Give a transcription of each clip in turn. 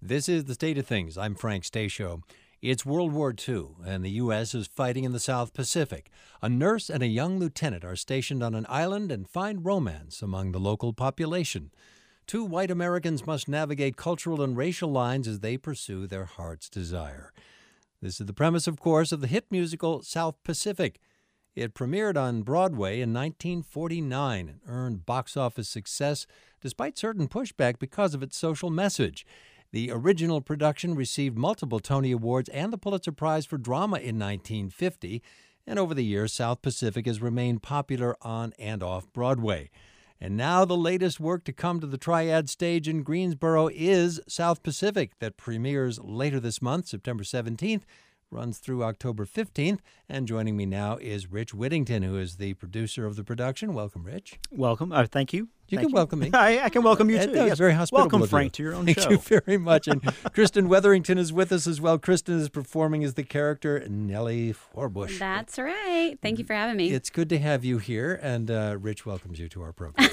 This is The State of Things. I'm Frank Stasio. It's World War II, and the U.S. is fighting in the South Pacific. A nurse and a young lieutenant are stationed on an island and find romance among the local population. Two white Americans must navigate cultural and racial lines as they pursue their heart's desire. This is the premise, of course, of the hit musical South Pacific. It premiered on Broadway in 1949 and earned box office success despite certain pushback because of its social message. The original production received multiple Tony Awards and the Pulitzer Prize for Drama in 1950, and over the years, South Pacific has remained popular on and off Broadway. And now the latest work to come to the Triad stage in Greensboro is South Pacific, that premieres later this month, September 17th, runs through October 15th. And joining me now is Rich Whittington, who is the producer of the production. Welcome, Rich. Welcome. Thank you. You can welcome me. I can welcome you, too. That was very hospitable. Welcome, Frank, to your own show. Thank you very much. And Kristen Wetherington is with us as well. Kristen is performing as the character Nellie Forbush. That's right. Thank you for having me. It's good to have you here, and Rich welcomes you to our program.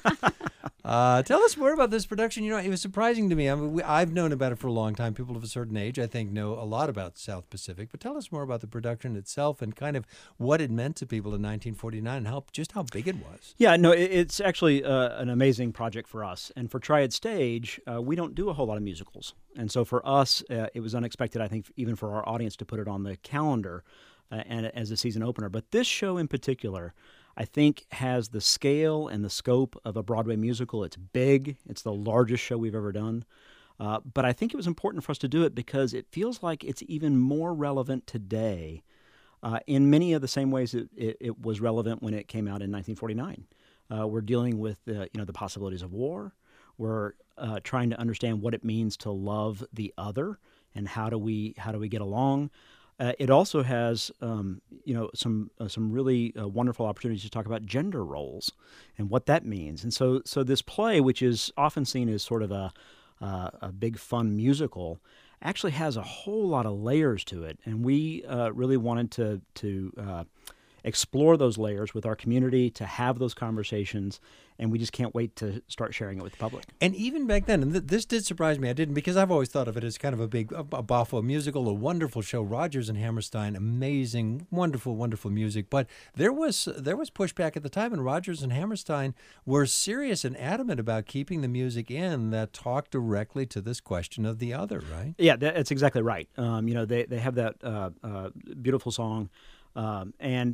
Tell us more about this production. You know, it was surprising to me. I mean, I've known about it for a long time. People of a certain age, I think, know a lot about South Pacific. But tell us more about the production itself and kind of what it meant to people in 1949 and how big it was. Yeah, no, it's actually an amazing project for us. And for Triad Stage, we don't do a whole lot of musicals. And so for us, it was unexpected, I think, even for our audience to put it on the calendar and as a season opener. But this show in particular, I think, has the scale and the scope of a Broadway musical. It's big. It's the largest show we've ever done. But I think it was important for us to do it because it feels like it's even more relevant today in many of the same ways it was relevant when it came out in 1949. We're dealing with the possibilities of war. We're trying to understand what it means to love the other and how do we get along. It also has, some really wonderful opportunities to talk about gender roles and what that means. And so this play, which is often seen as sort of a big fun musical, actually has a whole lot of layers to it. And we really wanted to explore those layers with our community, to have those conversations, and we just can't wait to start sharing it with the public. And even back then, and this did surprise me, I didn't, because I've always thought of it as kind of a Boffo musical, a wonderful show, Rodgers and Hammerstein, amazing, wonderful, wonderful music. But there was pushback at the time, and Rodgers and Hammerstein were serious and adamant about keeping the music in that talked directly to this question of the other, right? Yeah, that's exactly right. They have that beautiful song, and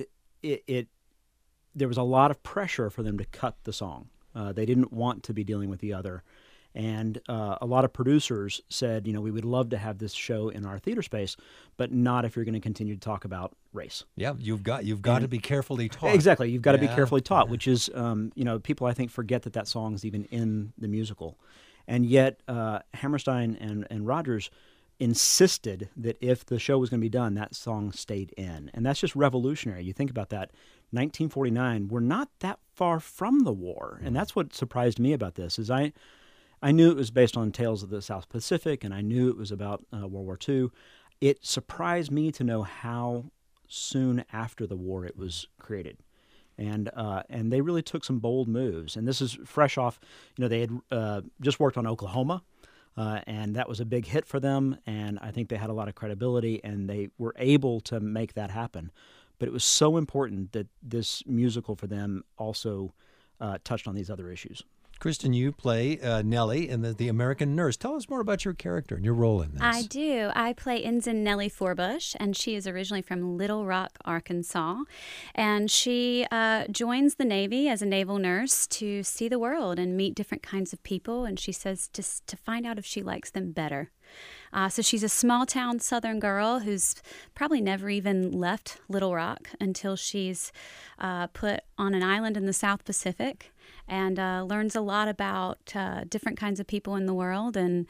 there was a lot of pressure for them to cut the song. They didn't want to be dealing with the other. And a lot of producers said, we would love to have this show in our theater space, but not if you're going to continue to talk about race. Yeah, you've got to be carefully taught. Exactly, you've got to be carefully taught, which is, people I think forget that song is even in the musical. And yet Hammerstein and Rodgers insisted that if the show was going to be done, that song stayed in. And that's just revolutionary. You think about that. 1949, we're not that far from the war. And that's what surprised me about this, is I knew it was based on tales of the South Pacific, and I knew it was about World War II. It surprised me to know how soon after the war it was created. And they really took some bold moves. And this is fresh off, they had just worked on Oklahoma, and that was a big hit for them, and I think they had a lot of credibility, and they were able to make that happen. But it was so important that this musical for them also touched on these other issues. Kristen, you play Nellie in the American Nurse. Tell us more about your character and your role in this. I do. I play Ensign Nellie Forbush, and she is originally from Little Rock, Arkansas. And she joins the Navy as a naval nurse to see the world and meet different kinds of people. And she says to find out if she likes them better. So she's a small-town Southern girl who's probably never even left Little Rock until she's put on an island in the South Pacific and learns a lot about different kinds of people in the world and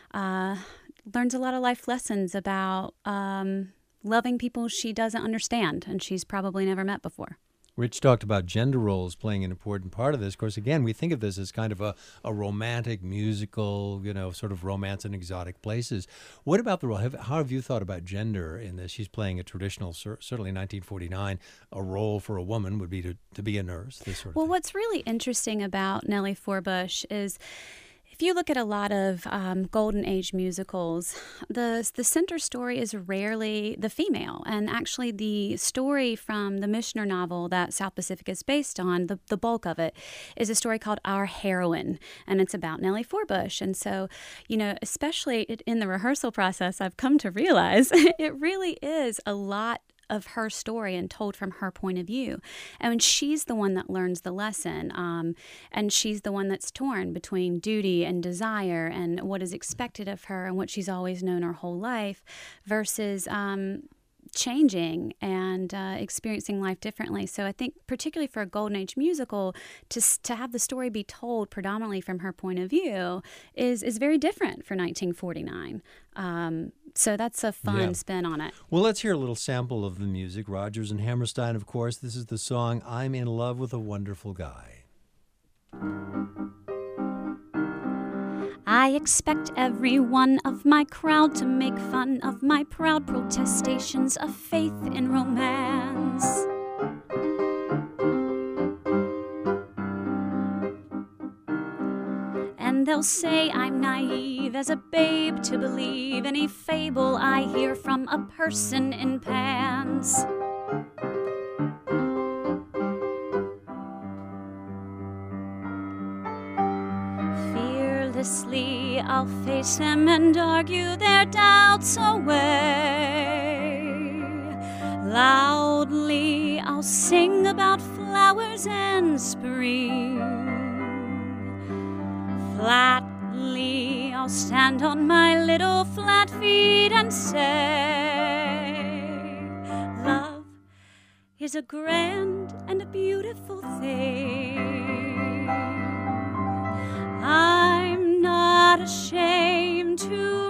learns a lot of life lessons about loving people she doesn't understand and she's probably never met before. Rich talked about gender roles playing an important part of this. Of course, again, we think of this as kind of a romantic musical, sort of romance in exotic places. What about the role? How have you thought about gender in this? She's playing a traditional, certainly 1949, a role for a woman would be to be a nurse, this sort of thing. What's really interesting about Nellie Forbush is If you look at a lot of Golden Age musicals, the center story is rarely the female. And actually, the story from the Mishner novel that South Pacific is based on, the bulk of it, is a story called Our Heroine, and it's about Nellie Forbush. And so, especially in the rehearsal process, I've come to realize it really is a lot of her story and told from her point of view. And she's the one that learns the lesson. And she's the one that's torn between duty and desire and what is expected of her and what she's always known her whole life versus changing and experiencing life differently. So I think particularly for a Golden Age musical, to have the story be told predominantly from her point of view is very different for 1949. So that's a fun spin on it. Well, let's hear a little sample of the music. Rodgers and Hammerstein, of course. This is the song, I'm in Love with a Wonderful Guy. I expect every one of my crowd to make fun of my proud protestations of faith in romance. And they'll say I'm naive as a babe to believe any fable I hear from a person in pants. Fearlessly I'll face them and argue their doubts away. Loudly I'll sing about flowers and spring. Flatly I'll stand on my little flat feet and say, love is a grand and a beautiful thing. I'm not ashamed to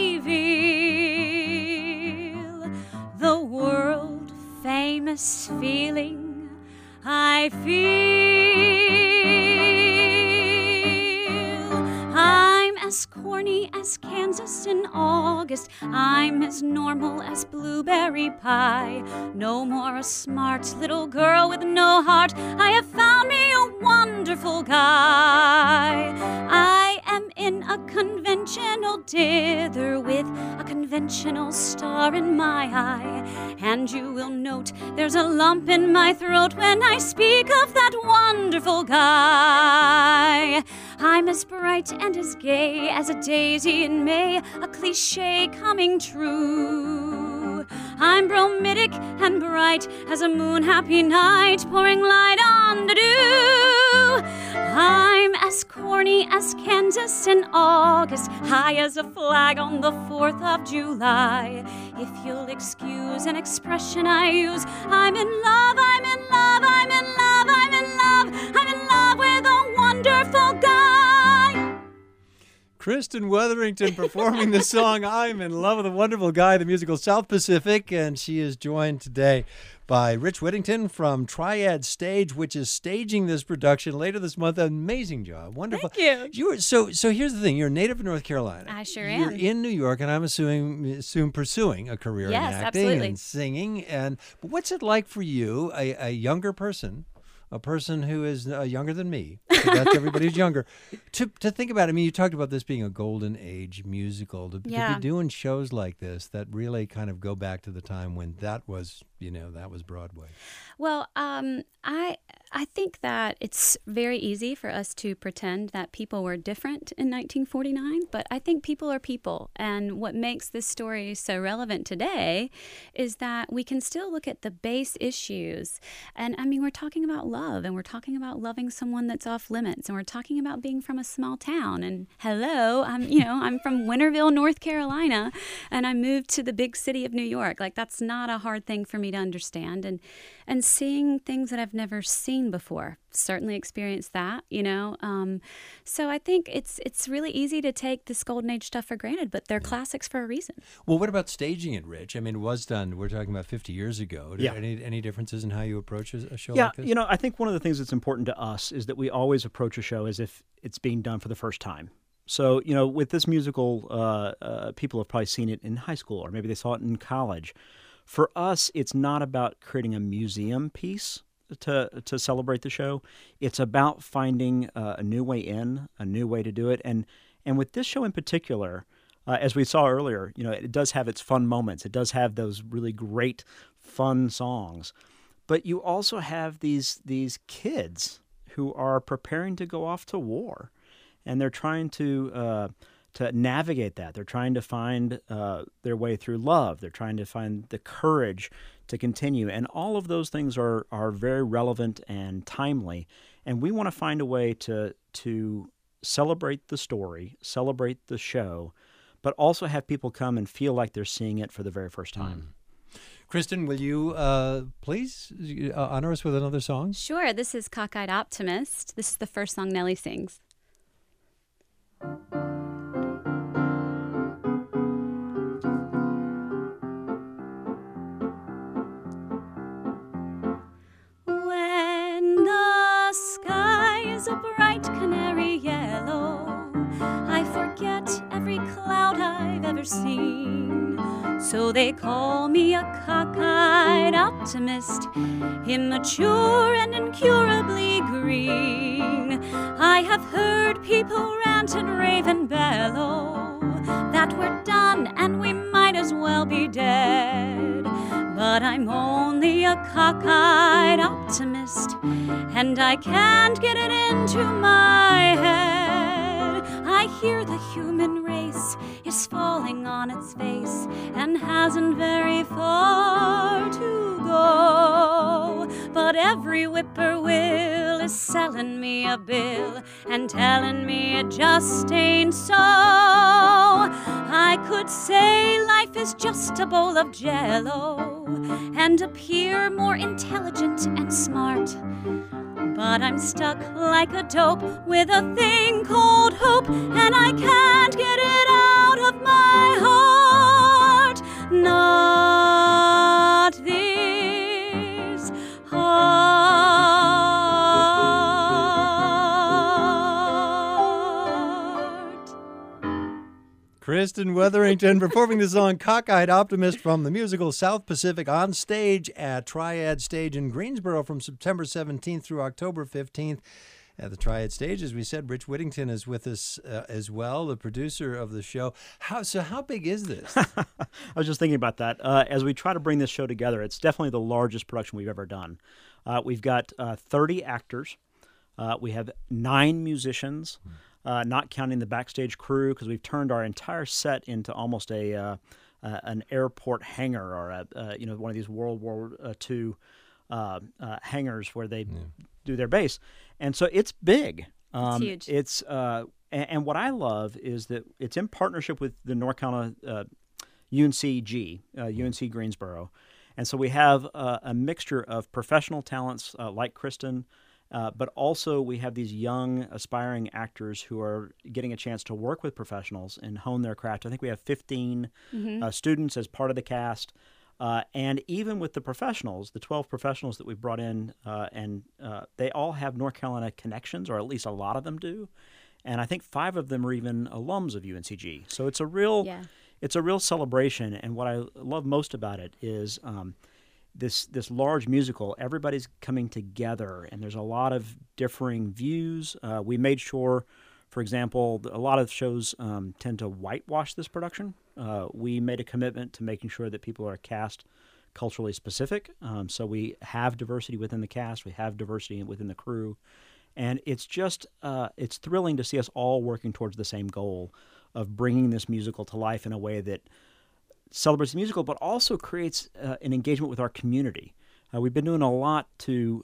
reveal the world-famous feeling I feel. I'm as corny as Kansas in August. I'm as normal as blueberry pie. No more a smart little girl with no heart. I have found me a wonderful guy. I am in a conventional dither with a conventional star in my eye. And you will note there's a lump in my throat when I speak of that wonderful guy. I'm as bright and as gay as a daisy in May, a cliche coming true. I'm bromidic and bright as a moon-happy night, pouring light on the dew. I'm as corny as Kansas in August, high as a flag on the 4th of July. If you'll excuse an expression I use, I'm in love, I'm in love, I'm in love, I'm in love, I'm in love with a wonderful guy. Kristen Wetherington performing the song I'm in Love with a Wonderful Guy, the musical South Pacific, and she is joined today by Rich Whittington from Triad Stage, which is staging this production later this month. Amazing job. Wonderful. Thank you. So here's the thing. You're a native of North Carolina. I sure You're am. in New York, and I'm soon pursuing a career in acting absolutely. and singing. But what's it like for you, a younger person, a person who is younger than me, so that's everybody who's younger, to think about it? I mean, you talked about this being a golden age musical, to be doing shows like this that really kind of go back to the time when that was Broadway. Well, I think that it's very easy for us to pretend that people were different in 1949, but I think people are people. And what makes this story so relevant today is that we can still look at the base issues. And I mean, we're talking about love, and we're talking about loving someone that's off limits, and we're talking about being from a small town. And hello, I'm from Winterville, North Carolina, and I moved to the big city of New York. Like, that's not a hard thing for me to understand. And seeing things that I've never seen before. Certainly experienced that, So I think it's really easy to take this Golden Age stuff for granted, but they're classics for a reason. Well, what about staging it, Rich? I mean, it was done, we're talking about 50 years ago. Yeah. Any differences in how you approach a show like this? I think one of the things that's important to us is that we always approach a show as if it's being done for the first time. So, with this musical, people have probably seen it in high school, or maybe they saw it in college. For us, it's not about creating a museum piece. to celebrate the show. It's about finding a new way in, a new way to do it. And with this show in particular, as we saw earlier, it does have its fun moments. It does have those really great, fun songs. But you also have these kids who are preparing to go off to war, and they're trying to navigate that. They're trying to find their way through love. They're trying to find the courage to continue. And all of those things are very relevant and timely. And we want to find a way to celebrate the story, celebrate the show, but also have people come and feel like they're seeing it for the very first time. Kristen, will you please honor us with another song? Sure. This is Cockeyed Optimist. This is the first song Nellie sings. When the sky is a bright canary yellow, I forget every cloud I've ever seen. So they call me a cockeyed optimist, immature and incurably green. I have heard people rant and rave and bellow that we're done and we might as well be dead. But I'm only a cockeyed optimist, and I can't get it into my head. I hear the human race is falling on its face and hasn't very far to go. But every whippoorwill is selling me a bill and telling me it just ain't so. I could say life is just a bowl of Jell-O and appear more intelligent and smart. But I'm stuck like a dope with a thing called hope, and I can't get it out of my heart. Not this heart. Kristen Wetherington performing the song Cockeyed Optimist from the musical South Pacific on stage at Triad Stage in Greensboro from September 17th through October 15th. At the Triad Stage, as we said, Rich Whittington is with us as well, the producer of the show. How big is this? I was just thinking about that. As we try to bring this show together, it's definitely the largest production we've ever done. We've got 30 actors. We have 9 musicians. Not counting the backstage crew, because we've turned our entire set into almost an airport hangar, or one of these World War II hangars where they do their base, and so it's big. It's huge. It's and what I love is that it's in partnership with the North Carolina UNCG, UNC Greensboro, and so we have a mixture of professional talents like Kristen. But also we have these young, aspiring actors who are getting a chance to work with professionals and hone their craft. I think we have 15 students as part of the cast. And even with the professionals, the 12 professionals that we've brought in, and they all have North Carolina connections, or at least a lot of them do. And I think 5 of them are even alums of UNCG. So it's a real celebration. And what I love most about it is this large musical, everybody's coming together, and there's a lot of differing views. We made sure, for example, a lot of shows tend to whitewash this production. We made a commitment to making sure that people are cast culturally specific. So we have diversity within the cast, we have diversity within the crew, and it's just it's thrilling to see us all working towards the same goal of bringing this musical to life in a way that celebrates the musical, but also creates an engagement with our community. We've been doing a lot to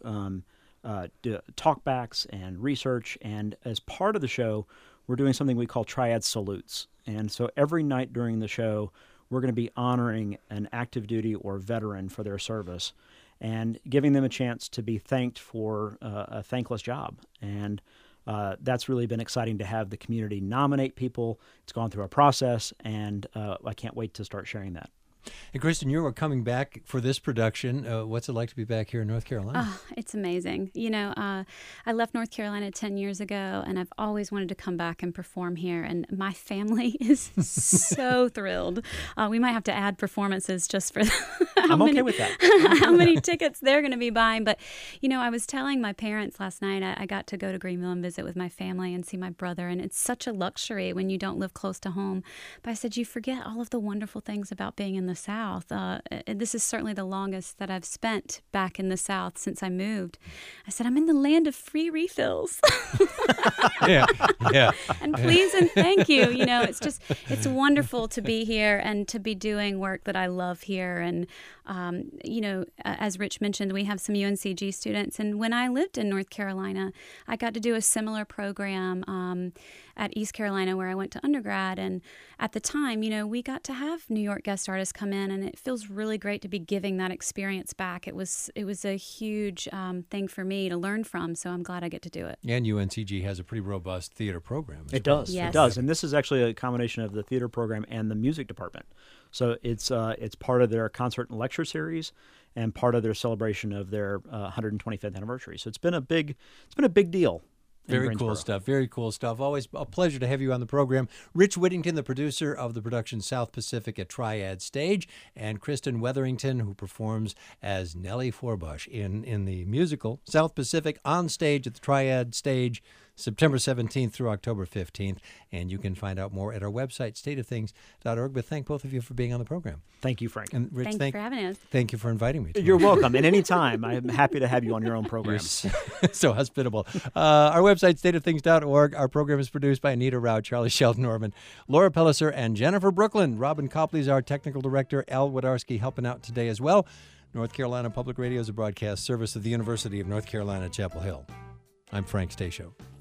do talkbacks and research, and as part of the show, we're doing something we call Triad Salutes. And so every night during the show, we're going to be honoring an active duty or veteran for their service and giving them a chance to be thanked for a thankless job. And that's really been exciting to have the community nominate people. It's gone through a process, and I can't wait to start sharing that. And Kristen, you are coming back for this production. What's it like to be back here in North Carolina? Oh, it's amazing. I left North Carolina 10 years ago, and I've always wanted to come back and perform here. And my family is so thrilled. We might have to add performances just for I'm okay with that. how many tickets they're going to be buying. But, I was telling my parents last night, I got to go to Greenville and visit with my family and see my brother. And it's such a luxury when you don't live close to home. But I said, you forget all of the wonderful things about being in the South. This is certainly the longest that I've spent back in the South since I moved. I said, I'm in the land of free refills. Yeah. And please and thank you. It's wonderful to be here and to be doing work that I love here. And, as Rich mentioned, we have some UNCG students. And when I lived in North Carolina, I got to do a similar program at East Carolina where I went to undergrad. And at the time, we got to have New York guest artists come in, and it feels really great to be giving that experience back. It was a huge thing for me to learn from, so I'm glad I get to do it. And UNCG has a pretty robust theater program. It does. Yes. It does. And this is actually a combination of the theater program and the music department. So it's part of their concert and lecture series and part of their celebration of their 125th anniversary. So it's been a big deal. Very cool stuff. Very cool stuff. Always a pleasure to have you on the program. Rich Whittington, the producer of the production South Pacific at Triad Stage, and Kristen Wetherington, who performs as Nellie Forbush in the musical South Pacific on stage at the Triad Stage, September 17th through October 15th. And you can find out more at our website, stateofthings.org. But thank both of you for being on the program. Thank you, Frank. And Rich, Thanks for having us. Thank you for inviting me. You're welcome. And anytime, I'm happy to have you on your own program. So hospitable. Our website, stateofthings.org. Our program is produced by Anita Rao, Charlie Sheldon Norman, Laura Pelliser, and Jennifer Brooklyn. Robin Copley is our technical director. Al Wodarski helping out today as well. North Carolina Public Radio is a broadcast service of the University of North Carolina, Chapel Hill. I'm Frank Stasio.